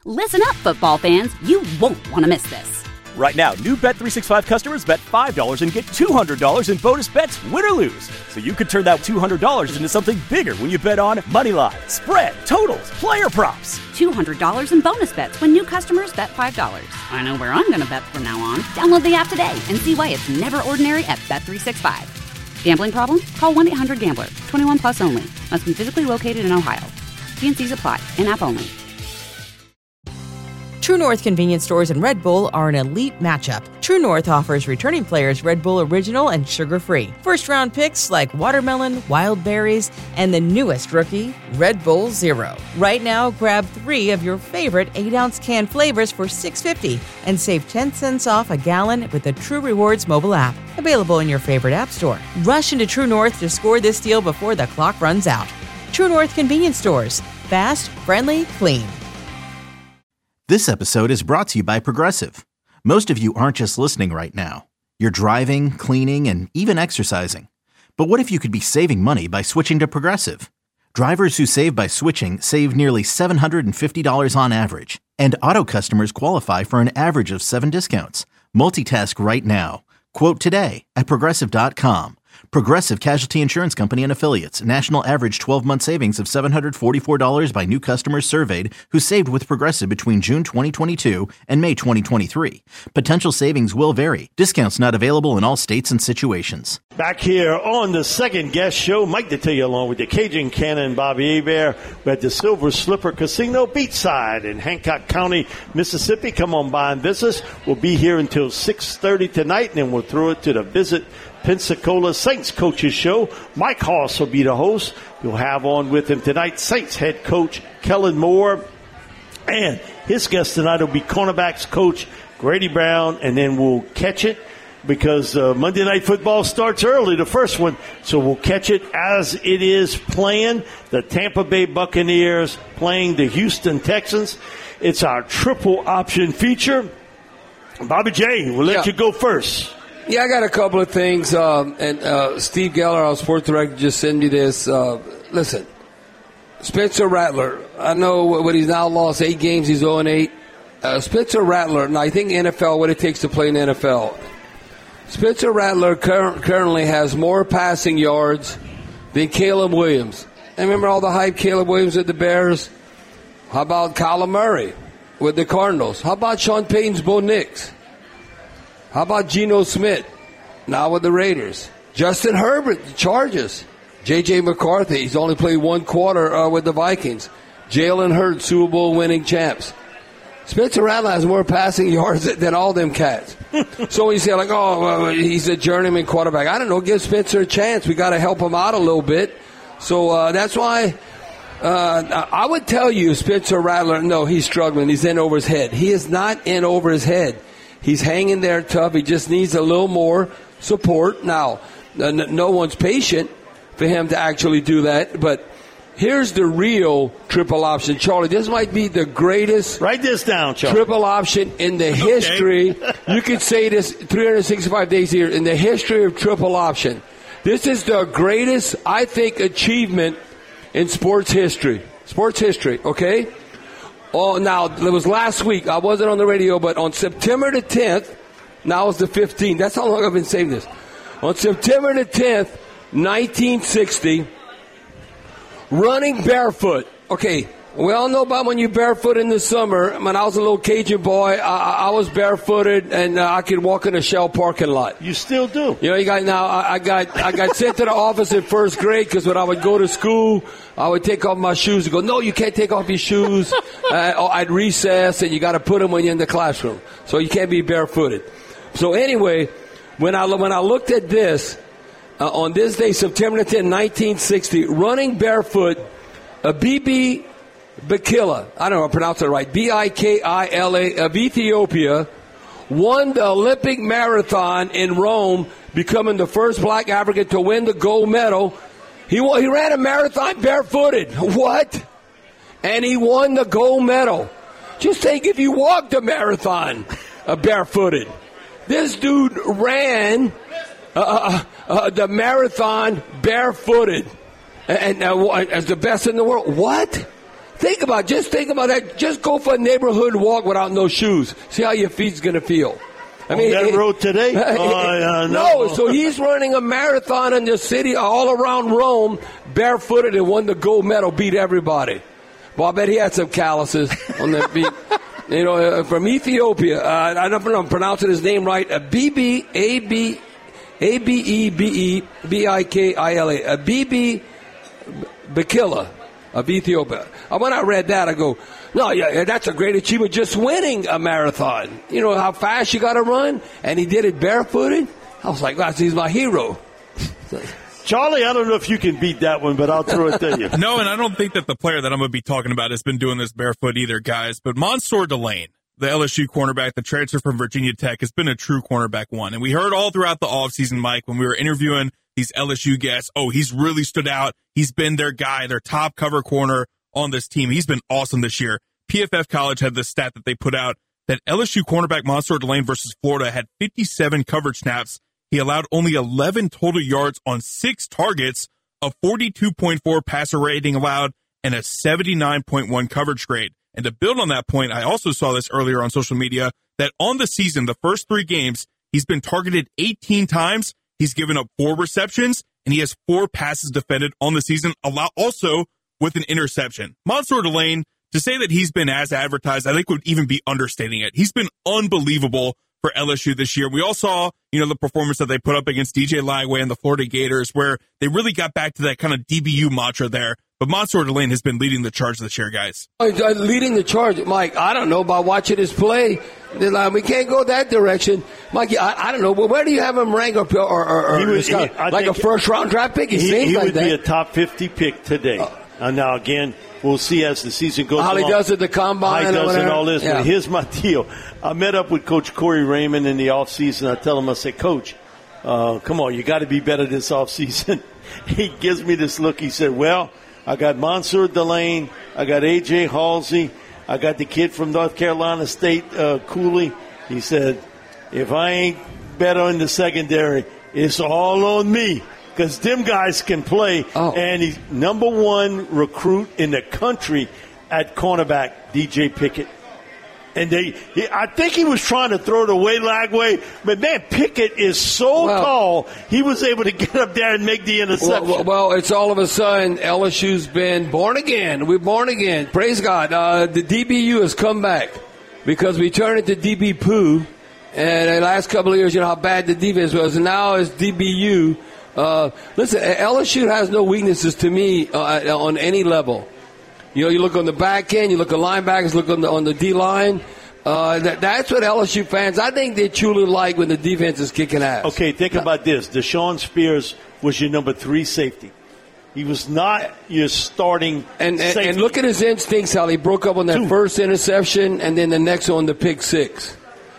Listen up, football fans. You won't want to miss this. Right now, new Bet365 customers bet $5 and get $200 in bonus bets, win or lose. So you could turn that $200 into something bigger when you bet on money line, spread, totals, player props. $200 in bonus bets when new customers bet $5. I know where I'm going to bet from now on. Download the app today and see why it's never ordinary at Bet365. Gambling problem? Call 1-800-GAMBLER. 21 plus only. Must be physically located in Ohio. T&Cs apply. In-app only. True North convenience stores and Red Bull are an elite matchup. True North offers returning players Red Bull Original and sugar-free. First-round picks like watermelon, wild berries, and the newest rookie, Red Bull Zero. Right now, grab 3 of your favorite 8-ounce can flavors for $6.50 and save 10 cents off a gallon with the True Rewards mobile app. Available in your favorite app store. Rush into True North to score this deal before the clock runs out. True North convenience stores. Fast, friendly, clean. This episode is brought to you by Progressive. Most of you aren't just listening right now. You're driving, cleaning, and even exercising. But what if you could be saving money by switching to Progressive? Drivers who save by switching save nearly $750 on average. And auto customers qualify for an average of 7 discounts. Multitask right now. Quote today at Progressive.com. Progressive Casualty Insurance Company and Affiliates. National average 12-month savings of $744 by new customers surveyed who saved with Progressive between June 2022 and May 2023. Potential savings will vary. Discounts not available in all states and situations. Back here on the second guest show, Mike Detillier along with the Cajun Cannon, Bobby Hebert. We're at the Silver Slipper Casino Beachside in Hancock County, Mississippi. Come on by and visit us. We'll be here until 6:30 tonight, and then we'll throw it to the Visit Pensacola Saints Coaches Show. Mike Hoss will be the host. You'll have on with him tonight Saints head coach Kellen Moore. And his guest tonight will be cornerbacks coach Grady Brown. And then we'll catch it because Monday Night Football starts early, the first one. So we'll catch it as it is playing. The Tampa Bay Buccaneers playing the Houston Texans. It's our triple option feature. Bobby J, we'll let you go first. Yeah, I got a couple of things. And Steve Geller, our sports director, just sent me this. Listen, Spencer Rattler, I know what he's now lost 8 games, he's 0-8. Spencer Rattler, and I think NFL, what it takes to play in the NFL. Spencer Rattler currently has more passing yards than Caleb Williams. And remember all the hype, Caleb Williams with the Bears? How about Kyler Murray with the Cardinals? How about Sean Payton's Bo Nix? How about Geno Smith, now with the Raiders? Justin Herbert, the Chargers. J.J. McCarthy, he's only played 1 quarter with the Vikings. Jalen Hurts, Super Bowl winning champs. Spencer Rattler has more passing yards than all them cats. So when you say, like, he's a journeyman quarterback, I don't know, give Spencer a chance. We got to help him out a little bit. So that's why I would tell you, Spencer Rattler, no, he's struggling. He's in over his head. He is not in over his head. He's hanging there tough. He just needs a little more support. Now, no one's patient for him to actually do that. But here's the real triple option. Charlie, this might be the greatest. Write this down, Charlie. Triple option in the history. You could say this 365 days a year in the history of triple option. This is the greatest, I think, achievement in sports history. Sports history, okay? Oh, now, it was last week. I wasn't on the radio, but on September the 10th, now it's the 15th. That's how long I've been saying this. On September the 10th, 1960, running barefoot. Okay, we all know about when you're barefoot in the summer. When I was a little Cajun boy, I was barefooted, and I could walk in a Shell parking lot. You still do. You know, I got sent to the office in first grade because when I would go to school, I would take off my shoes and go, no, you can't take off your shoes. I'd recess, and you got to put them when you're in the classroom. So you can't be barefooted. So anyway, when I looked at this, on this day, September 10, 1960, running barefoot, Bibi Bikila, I don't know if I pronounce it right, Bikila of Ethiopia, won the Olympic marathon in Rome, becoming the first black African to win the gold medal. He ran a marathon barefooted. What? And he won the gold medal. Just think if you walked a marathon barefooted. This dude ran the marathon barefooted and as the best in the world. What? Think about that. Just go for a neighborhood walk without no shoes. See how your feet's going to feel. I mean, that road today? No, so he's running a marathon in the city all around Rome, barefooted, and won the gold medal, beat everybody. Well, I bet he had some calluses on the feet. From Ethiopia. I don't know if I'm pronouncing his name right. Bibi Bikila. Bibi Bikila of Ethiopia. When I read that, I go, no, yeah, that's a great achievement, just winning a marathon. You know how fast you got to run? And he did it barefooted? I was like, wow, he's my hero. Charlie, I don't know if you can beat that one, but I'll throw it to you. No, and I don't think that the player that I'm going to be talking about has been doing this barefoot either, guys. But Mansour Delane, the LSU cornerback, the transfer from Virginia Tech, has been a true cornerback one. And we heard all throughout the offseason, Mike, when we were interviewing these LSU guests, he's really stood out. He's been their guy, their top cover corner on this team. He's been awesome this year. PFF College had this stat that they put out that LSU cornerback Mansour Delane versus Florida had 57 coverage snaps. He allowed only 11 total yards on 6 targets, a 42.4 passer rating allowed, and a 79.1 coverage grade. And to build on that point, I also saw this earlier on social media, that on the season, the first 3 games, he's been targeted 18 times. He's given up 4 receptions, and he has 4 passes defended on the season, also with an interception. Mansour Delane, to say that he's been as advertised, I think would even be understating it. He's been unbelievable for LSU this year. We all saw, the performance that they put up against DJ Lagway and the Florida Gators, where they really got back to that kind of DBU mantra there. But Mansour Delane has been leading the charge this year, guys. Leading the charge, Mike, I don't know about watching his play. We can't go that direction. Mike, I don't know. Well, where do you have him rank or like a first-round draft pick? He would be a top 50 pick today. Now, again, we'll see as the season goes along. How he does at the combine. How he does and all this. Yeah. But here's my deal. I met up with Coach Corey Raymond in the offseason. I tell him, I say, Coach, come on, you got to be better this offseason. He gives me this look. He said, well, I got Mansour Delane. I got A.J. Halsey. I got the kid from North Carolina State, Cooley. He said, if I ain't better in the secondary, it's all on me. Because them guys can play, and he's number 1 recruit in the country at cornerback, DJ Pickett. And I think he was trying to throw it away Lagway, but man, Pickett is so tall, he was able to get up there and make the interception. Well, it's all of a sudden LSU's been born again. We're born again. Praise God. The DBU has come back because we turned it to DB Poo, and the last couple of years, how bad the defense was, and now it's DBU. Listen, LSU has no weaknesses to me on any level. You look on the back end, you look at linebackers, look on the D-line. That's what LSU fans, I think they truly like when the defense is kicking ass. Okay, think about this. Deshaun Spears was your number 3 safety. He was not your starting safety. And look at his instincts, how he broke up on that first interception and then the next one, the pick 6.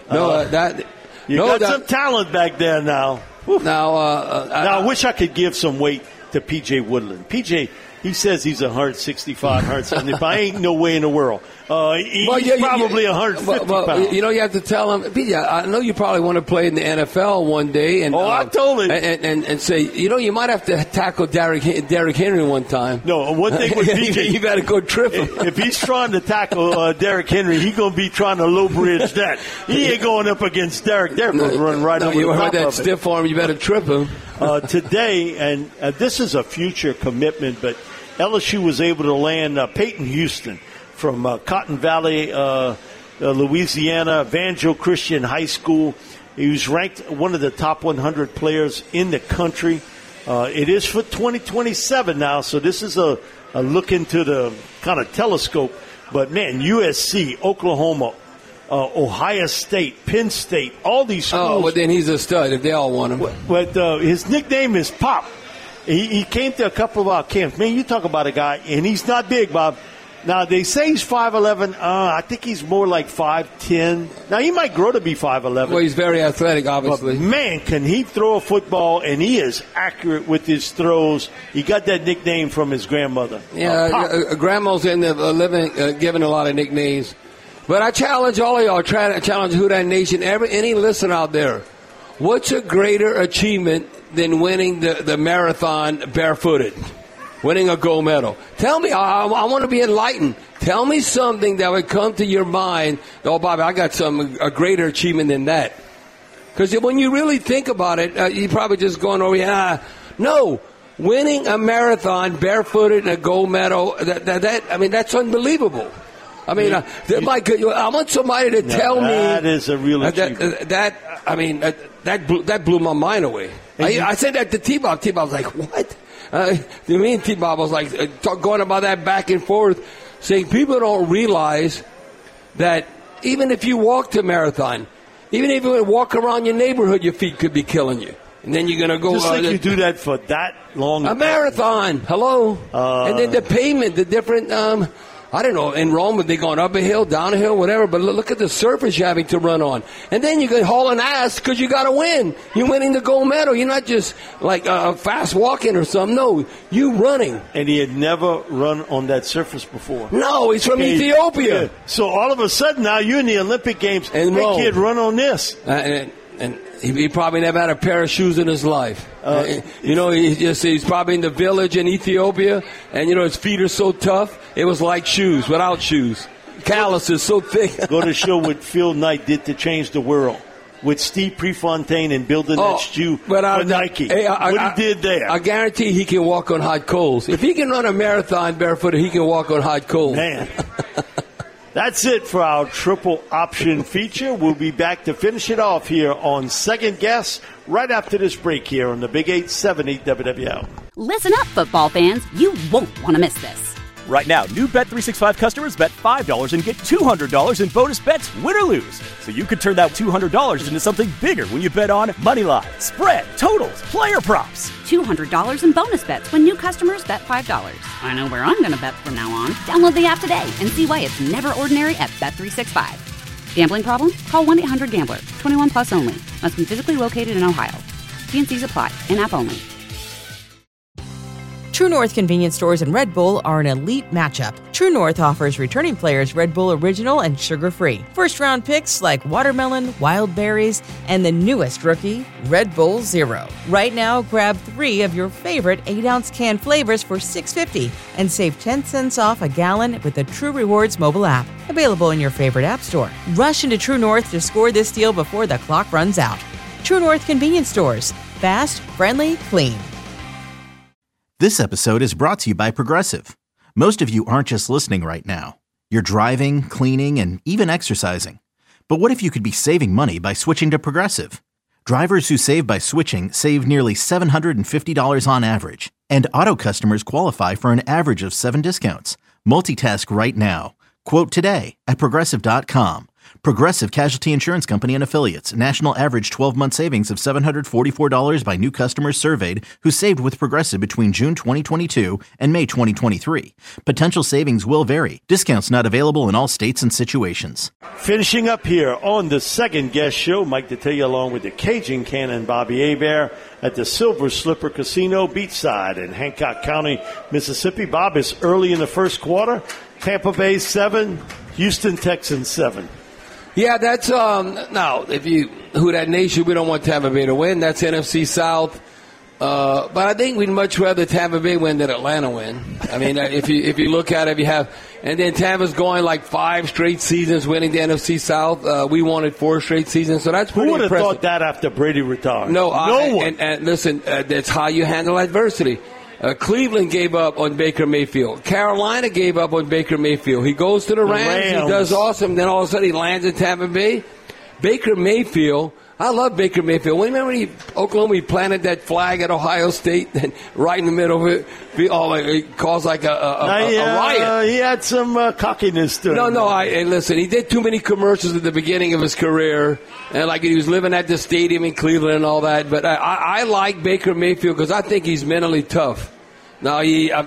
Got some talent back there now. Now, I wish I could give some weight to P.J. Woodland. P.J., he says he's 165, 175. Ain't no way in the world. He's probably 150 pounds. You have to tell him, P.J., I know you probably want to play in the NFL one day. And, I told him. And say, you might have to tackle Derrick Henry one time. No, one thing with P.J. you got to go trip him. If he's trying to tackle Derrick Henry, he's going to be trying to low bridge that. He ain't going up against Derrick. Derrick going to run right over the top of it. You heard that stiff arm, you better trip him. Today, and this is a future commitment, but LSU was able to land Peyton Houston from Cotton Valley, Louisiana, Evangel Christian High School. He was ranked one of the top 100 players in the country. It is for 2027 now, so this is a look into the kind of telescope. But, man, USC, Oklahoma, Ohio State, Penn State, all these schools. Oh, but then he's a stud if they all want him. But his nickname is Pop. He came to a couple of our camps. Man, you talk about a guy, and he's not big, Bob. Now, they say he's 5'11". I think he's more like 5'10". Now, he might grow to be 5'11". Well, he's very athletic, obviously. But, man, can he throw a football, and he is accurate with his throws. He got that nickname from his grandmother. Yeah, grandma's in the living, giving a lot of nicknames. But I challenge all of y'all, challenge Who Dat Nation, any listener out there. What's a greater achievement than winning the marathon barefooted? winning a gold medal. Tell me, I want to be enlightened. Tell me something that would come to your mind. Oh, Bobby, I got a greater achievement than that. Because when you really think about it, you're probably just going, no. Winning a marathon barefooted and a gold medal, that's unbelievable. I mean, I want somebody to tell me. That is a real achievement. That blew my mind away. I said that to T-Bob. T-Bob was like, what? Me and T-Bob was like going about that back and forth, saying people don't realize that even if you walked a marathon, even if you walk around your neighborhood, your feet could be killing you. And then you're going to go... Just like you do that for that long... A marathon. Hello? And then the pavement, the different... I don't know, in Rome, they're going up a hill, down a hill, whatever, but look at the surface you're having to run on. And then you can haul an ass because you got to win. You're winning the gold medal. You're not just like fast walking or something. No, you running. And he had never run on that surface before. No, he's from Ethiopia. Yeah. So all of a sudden now you're in the Olympic Games and hey, kid, run on this. And he probably never had a pair of shoes in his life. He's probably in the village in Ethiopia, and, his feet are so tough, it was like shoes, without shoes. Calluses so thick. Go to show what Phil Knight did to change the world with Steve Prefontaine and building that shoe for Nike. What he did there. I guarantee he can walk on hot coals. If he can run a marathon barefooted, he can walk on hot coals. Man. That's it for our triple option feature. We'll be back to finish it off here on Second Guess right after this break here on the Big 870 WWL. Listen up, football fans. You won't want to miss this. Right now, new Bet365 customers bet $5 and get $200 in bonus bets, win or lose. So you could turn that $200 into something bigger when you bet on moneyline, spread, totals, player props. $200 in bonus bets when new customers bet $5. I know where I'm going to bet from now on. Download the app today and see why it's never ordinary at Bet365. Gambling problem? Call 1-800-GAMBLER. 21 plus only. Must be physically located in Ohio. T&Cs apply. In-app only. True North convenience stores and Red Bull are an elite matchup. True North offers returning players Red Bull Original and sugar-free. First-round picks like watermelon, wild berries, and the newest rookie, Red Bull Zero. Right now, grab 3 of your favorite 8-ounce can flavors for $6.50 and save 10 cents off a gallon with the True Rewards mobile app. Available in your favorite app store. Rush into True North to score this deal before the clock runs out. True North convenience stores. Fast, friendly, clean. This episode is brought to you by Progressive. Most of you aren't just listening right now. You're driving, cleaning, and even exercising. But what if you could be saving money by switching to Progressive? Drivers who save by switching save nearly $750 on average. And auto customers qualify for an average of 7 discounts. Multitask right now. Quote today at Progressive.com. Progressive Casualty Insurance Company and Affiliates. National average 12-month savings of $744 by new customers surveyed who saved with Progressive between June 2022 and May 2023. Potential savings will vary. Discounts not available in all states and situations. Finishing up here on the Second Guest Show, Mike Detillier along with the Cajun Cannon Bobby Hebert at the Silver Slipper Casino Beachside in Hancock County, Mississippi. Bob, it's early in the first quarter. Tampa Bay 7, Houston Texans 7. Yeah, that's now who that nation, we don't want Tampa Bay to win. That's NFC South. But I think we'd much rather Tampa Bay win than Atlanta win. I mean, if you look at it, and then Tampa's going like 5 straight seasons winning the NFC South. We wanted 4 straight seasons, so that's pretty impressive. Who would have thought that after Brady retired? No one. And listen, that's how you handle adversity. Cleveland gave up on Baker Mayfield. Carolina gave up on Baker Mayfield. He goes to the Rams. He does awesome. Then all of a sudden he lands in Tampa Bay. Baker Mayfield. I love Baker Mayfield. Remember Oklahoma, he planted that flag at Ohio State and right in the middle of it. It caused like a riot. He had some cockiness to him. And listen, he did too many commercials at the beginning of his career. And like he was living at the stadium in Cleveland and all that. But I like Baker Mayfield because I think he's mentally tough. Now,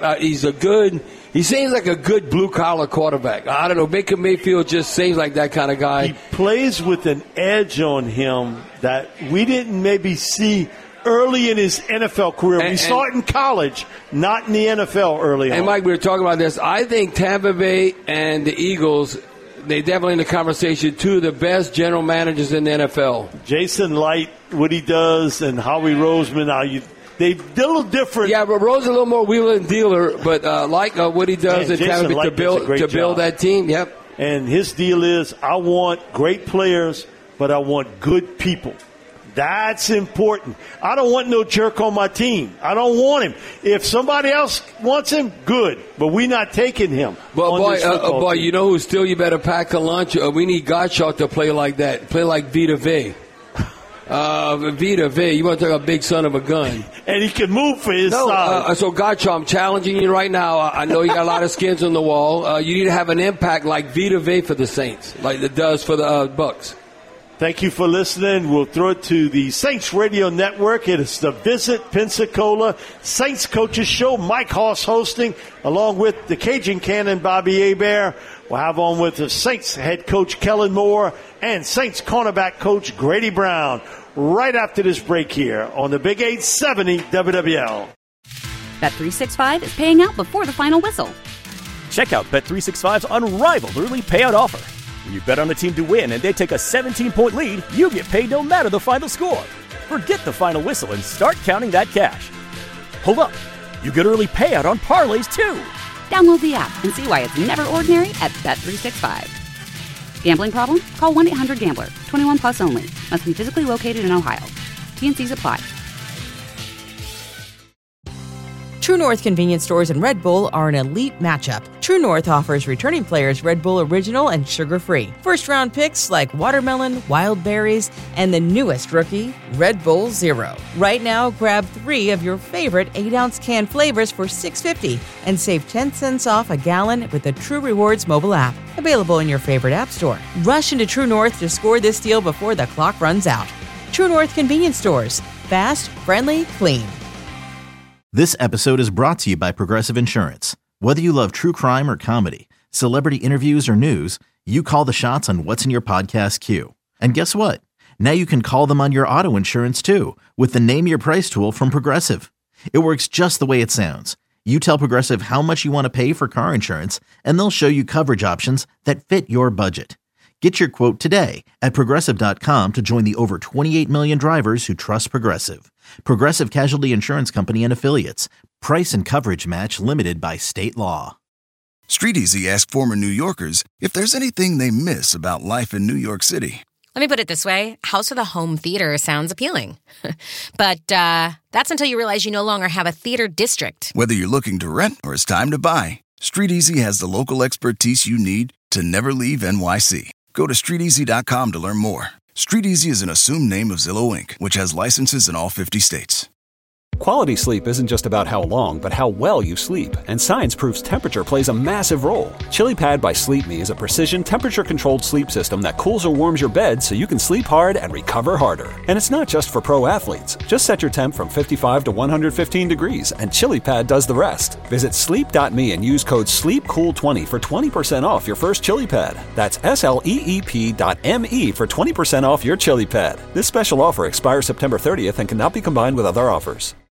he seems like a good blue-collar quarterback. I don't know. Baker Mayfield just seems like that kind of guy. He plays with an edge on him that we didn't maybe see early in his NFL career. We saw it in college, not in the NFL early on. And, Mike, we were talking about this. I think Tampa Bay and the Eagles, they definitely in the conversation, 2 of the best general managers in the NFL. Jason Light, what he does, and Howie Roseman, They're a little different. Yeah, but Rose a little more wheeler and dealer, but like what he does in Tampa to build that team. Yep. And his deal is, I want great players, but I want good people. That's important. I don't want no jerk on my team. I don't want him. If somebody else wants him, good. But we're not taking him. But boy, you know who still you better pack a lunch? We need Gottschalk to play like that. Play like Vita Vea. Vita Vea, you want to talk about a big son of a gun. And he can move for his size. So, Gottschalk, I'm challenging you right now. I know you got a lot of skins on the wall. You need to have an impact like Vita Vea for the Saints, like it does for the Bucks. Thank you for listening. We'll throw it to the Saints Radio Network. It is the Visit Pensacola Saints Coaches Show. Mike Hoss hosting, along with the Cajun Cannon, Bobby Hebert. We'll have on with the Saints head coach, Kellen Moore, and Saints cornerback coach, Grady Brown, right after this break here on the Big 870 WWL. Bet365 is paying out before the final whistle. Check out Bet365's unrivaled early payout offer. When you bet on a team to win and they take a 17-point lead, you get paid no matter the final score. Forget the final whistle and start counting that cash. Hold up. You get early payout on parlays, too. Download the app and see why it's never ordinary at Bet365. Gambling problem? Call 1-800-GAMBLER. 21 plus only. Must be physically located in Ohio. T&Cs apply. True North convenience stores and Red Bull are an elite matchup. True North offers returning players Red Bull Original and sugar-free. First-round picks like watermelon, wild berries, and the newest rookie, Red Bull Zero. Right now, grab 3 of your favorite 8-ounce can flavors for $6.50 and save 10 cents off a gallon with the True Rewards mobile app. Available in your favorite app store. Rush into True North to score this deal before the clock runs out. True North convenience stores. Fast, friendly, clean. This episode is brought to you by Progressive Insurance. Whether you love true crime or comedy, celebrity interviews or news, you call the shots on what's in your podcast queue. And guess what? Now you can call them on your auto insurance too with the Name Your Price tool from Progressive. It works just the way it sounds. You tell Progressive how much you want to pay for car insurance, and they'll show you coverage options that fit your budget. Get your quote today at Progressive.com to join the over 28 million drivers who trust Progressive. Progressive Casualty Insurance Company and Affiliates. Price and coverage match limited by state law. StreetEasy asked former New Yorkers if there's anything they miss about life in New York City. Let me put it this way. House with a home theater sounds appealing. But that's until you realize you no longer have a theater district. Whether you're looking to rent or it's time to buy, StreetEasy has the local expertise you need to never leave NYC. Go to StreetEasy.com to learn more. StreetEasy is an assumed name of Zillow Inc., which has licenses in all 50 states. Quality sleep isn't just about how long, but how well you sleep. And science proves temperature plays a massive role. ChiliPad by Sleep Me is a precision temperature-controlled sleep system that cools or warms your bed so you can sleep hard and recover harder. And it's not just for pro athletes. Just set your temp from 55 to 115 degrees, and ChiliPad does the rest. Visit sleep.me and use code SLEEPCOOL20 for 20% off your first ChiliPad. That's SLEEP.me for 20% off your ChiliPad. This special offer expires September 30th and cannot be combined with other offers.